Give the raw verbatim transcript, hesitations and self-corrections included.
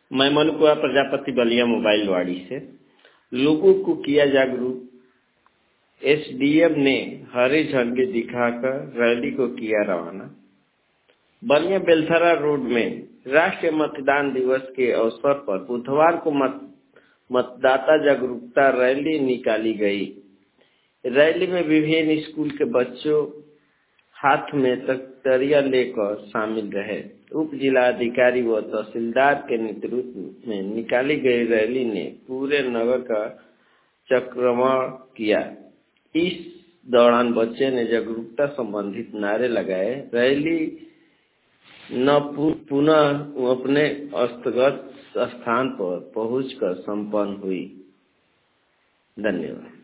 मैं मनुकुआ प्रजापति बलिया मोबाइल वाड़ी से लोगों को किया जागरूक। एसडीएम ने हरी झंडी दिखाकर रैली को किया रवाना। बलिया बेलथरा रोड में राष्ट्रीय मतदान दिवस के अवसर पर बुधवार को मत, मतदाता जागरूकता रैली निकाली गई। रैली में विभिन्न स्कूल के बच्चों हाथ में तख्तियां लेकर शामिल रहे। उप जिलाधिकारी व तहसीलदार के नेतृत्व में निकाली गई रैली ने पूरे नगर का चक्रमण किया। इस दौरान बच्चे ने जागरूकता संबंधित नारे लगाए। रैली न पुनः अपने अस्थगत स्थान पर पहुंचकर संपन्न हुई। धन्यवाद।